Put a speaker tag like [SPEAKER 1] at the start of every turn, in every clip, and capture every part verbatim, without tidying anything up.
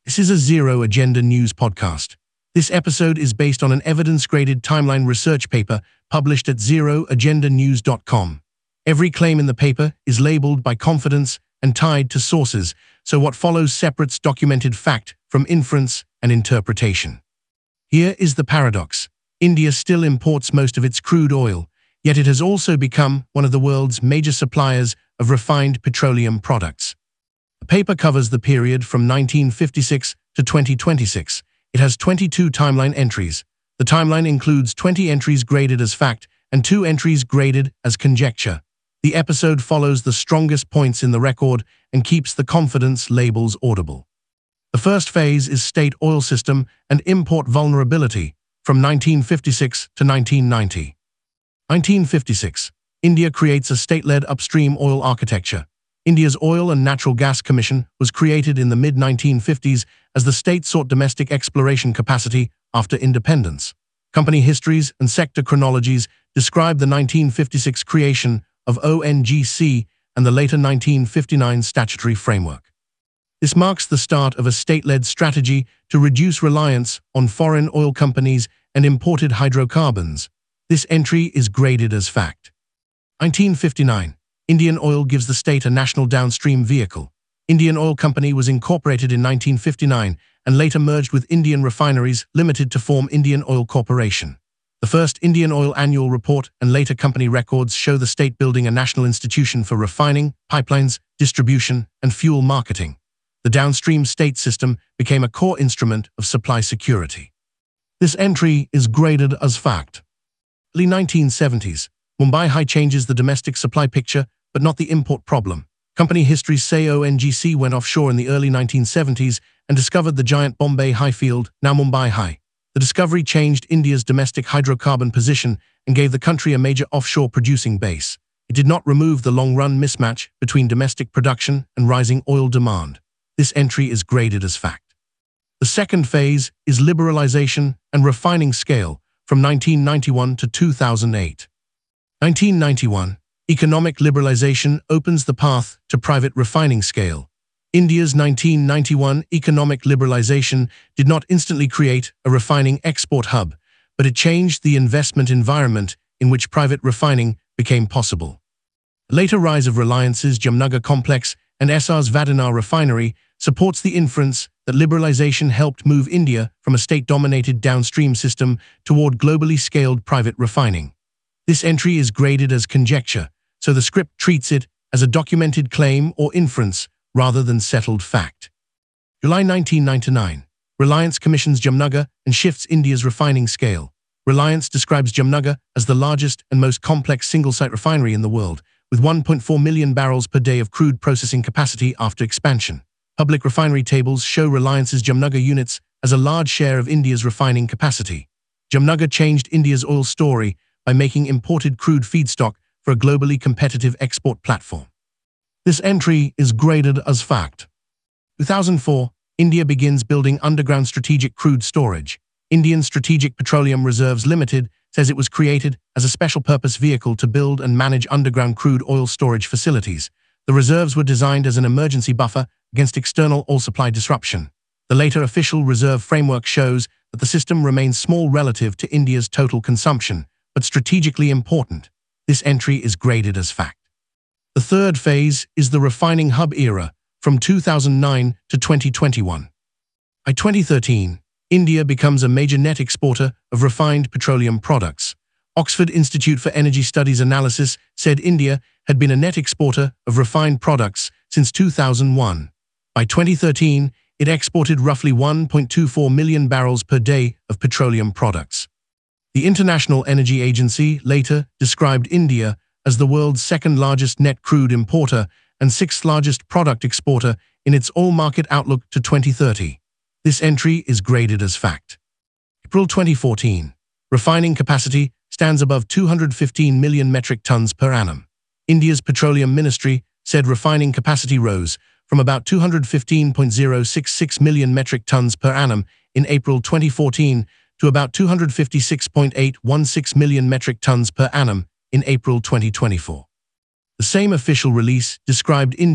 [SPEAKER 1] This is a Zero Agenda News podcast. This episode is based on an evidence-graded timeline research paper published at zero agenda news dot com. Every claim in the paper is labeled by confidence and tied to sources, so what follows separates documented fact from inference and interpretation. Here is the paradox. India still imports most of its crude oil, yet it has also become one of the world's major suppliers of refined petroleum products. The paper covers the period from nineteen fifty-six to twenty twenty-six. It has twenty-two timeline entries. The timeline includes twenty entries graded as fact and two entries graded as conjecture. The episode follows the strongest points in the record and keeps the confidence labels audible. The first phase is state oil system and import vulnerability from nineteen fifty-six to nineteen ninety. nineteen fifty-six. India creates a state-led upstream oil architecture. India's Oil and Natural Gas Commission was created in the mid nineteen fifties as the state sought domestic exploration capacity after independence. Company histories and sector chronologies describe the nineteen fifty-six creation of O N G C and the later nineteen fifty-nine statutory framework. This marks the start of a state-led strategy to reduce reliance on foreign oil companies and imported hydrocarbons. This entry is graded as fact. nineteen fifty-nine. Indian Oil gives the state a national downstream vehicle. Indian Oil Company was incorporated in nineteen fifty-nine and later merged with Indian Refineries Limited to form Indian Oil Corporation. The first Indian Oil annual report and later company records show the state building a national institution for refining, pipelines, distribution, and fuel marketing. The downstream state system became a core instrument of supply security. This entry is graded as fact. Early nineteen seventies. Mumbai High changes the domestic supply picture, but not the import problem. Company histories say O N G C went offshore in the early nineteen seventies and discovered the giant Bombay High field, now Mumbai High. The discovery changed India's domestic hydrocarbon position and gave the country a major offshore producing base. It did not remove the long-run mismatch between domestic production and rising oil demand. This entry is graded as fact. The second phase is liberalization and refining scale from nineteen ninety-one to two thousand eight. nineteen ninety-one. Economic liberalization opens the path to private refining scale. India's nineteen ninety-one economic liberalization did not instantly create a refining export hub, but it changed the investment environment in which private refining became possible. The later rise of Reliance's Jamnagar complex and S R's Vadinar refinery supports the inference that liberalization helped move India from a state-dominated downstream system toward globally scaled private refining. This entry is graded as conjecture, so the script treats it as a documented claim or inference rather than settled fact. July nineteen ninety-nine. Reliance commissions Jamnagar and shifts India's refining scale. Reliance describes Jamnagar as the largest and most complex single-site refinery in the world, with one point four million barrels per day of crude processing capacity after expansion. Public refinery tables show Reliance's Jamnagar units as a large share of India's refining capacity. Jamnagar changed India's oil story by making imported crude feedstock for a globally competitive export platform. This entry is graded as fact. two thousand four. India begins building underground strategic crude storage. Indian Strategic Petroleum Reserves Limited says it was created as a special-purpose vehicle to build and manage underground crude oil storage facilities. The reserves were designed as an emergency buffer against external oil supply disruption. The later official reserve framework shows that the system remains small relative to India's total consumption, but strategically important. This entry is graded as fact. The third phase is the refining hub era from two thousand nine to twenty twenty-one. By twenty thirteen, India becomes a major net exporter of refined petroleum products. Oxford Institute for Energy Studies analysis said India had been a net exporter of refined products since two thousand one. By twenty thirteen, it exported roughly one point two four million barrels per day of petroleum products. The International Energy Agency later described India as the world's second-largest net crude importer and sixth-largest product exporter in its oil market outlook to twenty thirty. This entry is graded as fact. April twenty fourteen. Refining capacity stands above two hundred fifteen million metric tons per annum. India's Petroleum Ministry said refining capacity rose from about two hundred fifteen point zero six six million metric tons per annum in April twenty fourteen to about two hundred fifty-six point eight one six million metric tons per annum in April twenty twenty-four. The same official release described India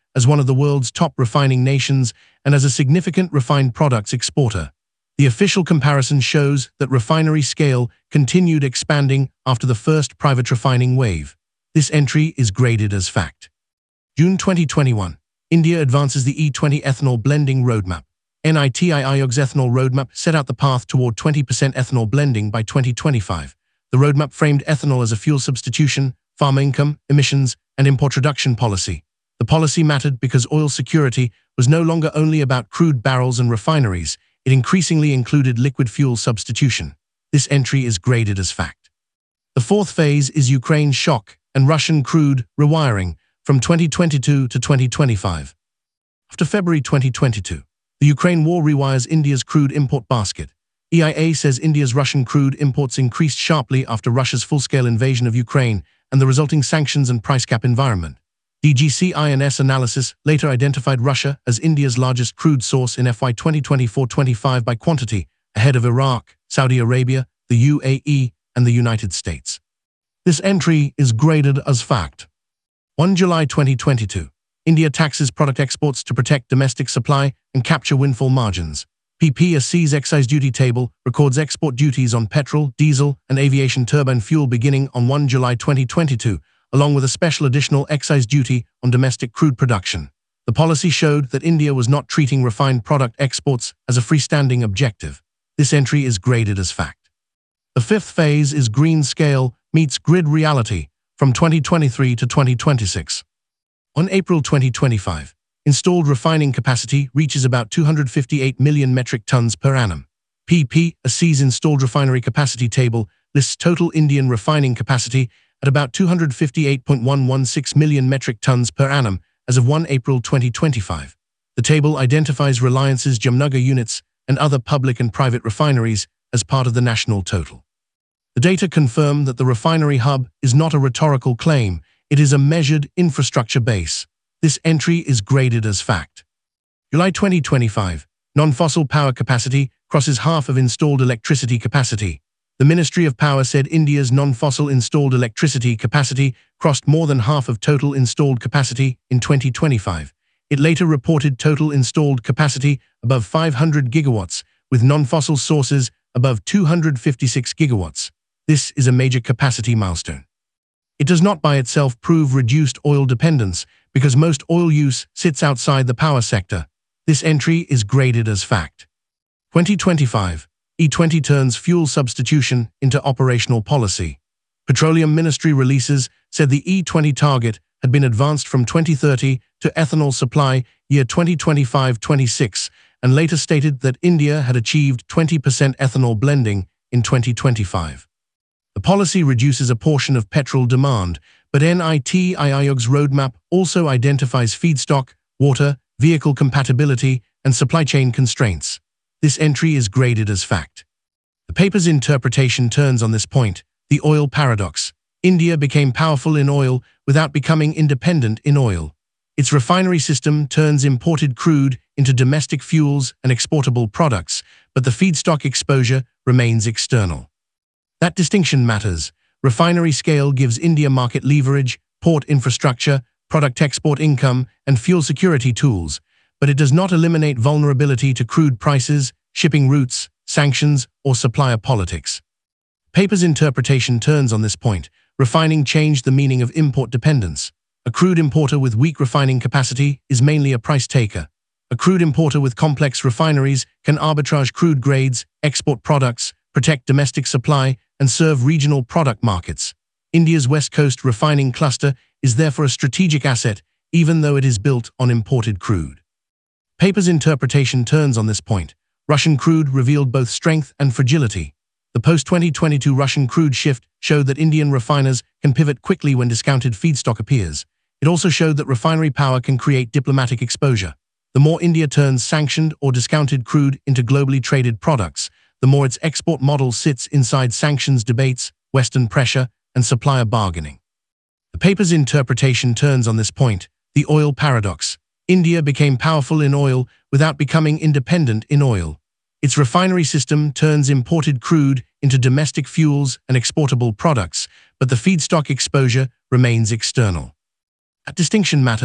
[SPEAKER 1] as one of the world's top refining nations and as a significant refined products exporter. The official comparison shows that refinery scale continued expanding after the first private refining wave. This entry is graded as fact. June twenty twenty-one. India advances the E twenty ethanol blending roadmap. NITI Aayog's ethanol roadmap set out the path toward twenty percent ethanol blending by twenty twenty-five. The roadmap framed ethanol as a fuel substitution, farmer income, emissions, and import reduction policy. The policy mattered because oil security was no longer only about crude barrels and refineries. It increasingly included liquid fuel substitution. This entry is graded as fact. The fourth phase is Ukraine shock and Russian crude rewiring from twenty twenty-two to twenty twenty-five. After February twenty twenty-two, the Ukraine war rewires India's crude import basket. E I A says India's Russian crude imports increased sharply after Russia's full-scale invasion of Ukraine and the resulting sanctions and price cap environment. D G C I N S analysis later identified Russia as India's largest crude source in F Y twenty twenty-four twenty-five by quantity, ahead of Iraq, Saudi Arabia, the U A E, and the United States. This entry is graded as fact. the first of July twenty twenty-two. India taxes product exports to protect domestic supply and capture windfall margins. P P S C's excise duty table records export duties on petrol, diesel, and aviation turbine fuel beginning on the first of July twenty twenty-two, along with a special additional excise duty on domestic crude production. The policy showed that India was not treating refined product exports as a freestanding objective. This entry is graded as fact. The fifth phase is green scale meets grid reality from twenty twenty-three to twenty twenty-six. On April twenty twenty-five, installed refining capacity reaches about two hundred fifty-eight million metric tons per annum. P P S C's installed refinery capacity table lists total Indian refining capacity at about two hundred fifty-eight point one one six million metric tons per annum as of the first of April twenty twenty-five. The table identifies Reliance's Jamnagar units and other public and private refineries as part of the national total. The data confirm that the refinery hub is not a rhetorical claim, it is a measured infrastructure base. This entry is graded as fact. July twenty twenty-five. Non-fossil power capacity crosses half of installed electricity capacity. The Ministry of Power said India's non-fossil installed electricity capacity crossed more than half of total installed capacity in twenty twenty-five. It later reported total installed capacity above five hundred gigawatts, with non-fossil sources above two hundred fifty-six gigawatts. This is a major capacity milestone. It does not by itself prove reduced oil dependence, because most oil use sits outside the power sector. This entry is graded as fact. twenty twenty-five. E twenty turns fuel substitution into operational policy. Petroleum Ministry releases said the E twenty target had been advanced from twenty thirty to ethanol supply year twenty twenty-five twenty-six and later stated that India had achieved twenty percent ethanol blending in twenty twenty-five. The policy reduces a portion of petrol demand, but NITI Aayog's roadmap also identifies feedstock, water, vehicle compatibility, and supply chain constraints. This entry is graded as fact. The paper's interpretation turns on this point, the oil paradox. India became powerful in oil without becoming independent in oil. Its refinery system turns imported crude into domestic fuels and exportable products, but the feedstock exposure remains external. That distinction matters. Refinery scale gives India market leverage, port infrastructure, product export income, and fuel security tools, but it does not eliminate vulnerability to crude prices, shipping routes, sanctions, or supplier politics. Paper's interpretation turns on this point. Refining changed the meaning of import dependence. A crude importer with weak refining capacity is mainly a price taker. A crude importer with complex refineries can arbitrage crude grades, export products, protect domestic supply, and serve regional product markets. India's West Coast refining cluster is therefore a strategic asset, even though it is built on imported crude. Paper's interpretation turns on this point. Russian crude revealed both strength and fragility. The post twenty twenty-two Russian crude shift showed that Indian refiners can pivot quickly when discounted feedstock appears. It also showed that refinery power can create diplomatic exposure. The more India turns sanctioned or discounted crude into globally traded products, the more its export model sits inside sanctions debates, Western pressure, and supplier bargaining. The paper's interpretation turns on this point, the oil paradox. India became powerful in oil without becoming independent in oil. Its refinery system turns imported crude into domestic fuels and exportable products, but the feedstock exposure remains external. That distinction matters.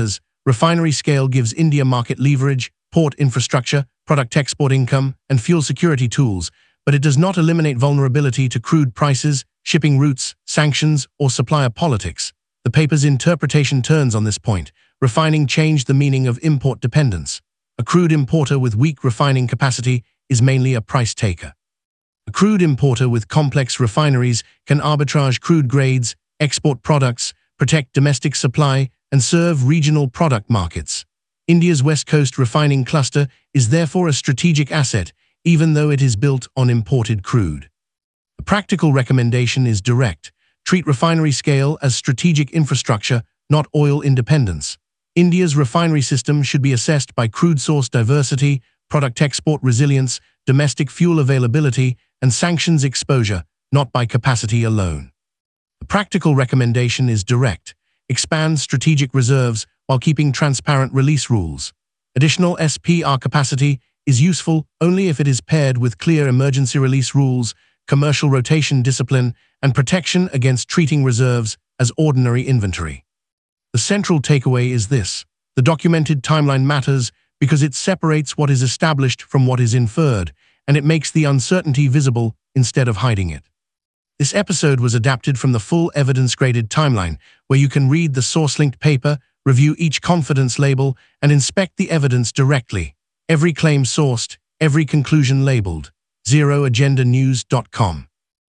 [SPEAKER 1] Refinery scale gives India market leverage, port infrastructure, product export income, and fuel security tools, but it does not eliminate vulnerability to crude prices, shipping routes, sanctions, or supplier politics. The paper's interpretation turns on this point. Refining changed the meaning of import dependence. A crude importer with weak refining capacity is mainly a price taker. A crude importer with complex refineries can arbitrage crude grades, export products, protect domestic supply, and serve regional product markets. India's West Coast refining cluster is therefore a strategic asset, even though it is built on imported crude. The practical recommendation is direct. Treat refinery scale as strategic infrastructure, not oil independence. India's refinery system should be assessed by crude source diversity, product export resilience, domestic fuel availability, and sanctions exposure, not by capacity alone. The practical recommendation is direct. Expand strategic reserves while keeping transparent release rules. Additional S P R capacity is useful only if it is paired with clear emergency release rules, commercial rotation discipline, and protection against treating reserves as ordinary inventory. The central takeaway is this: the documented timeline matters because it separates what is established from what is inferred, and it makes the uncertainty visible instead of hiding it. This episode was adapted from the full evidence-graded timeline, where you can read the source-linked paper, review each confidence label, and inspect the evidence directly. Every claim sourced, every conclusion labeled. zero agenda news dot com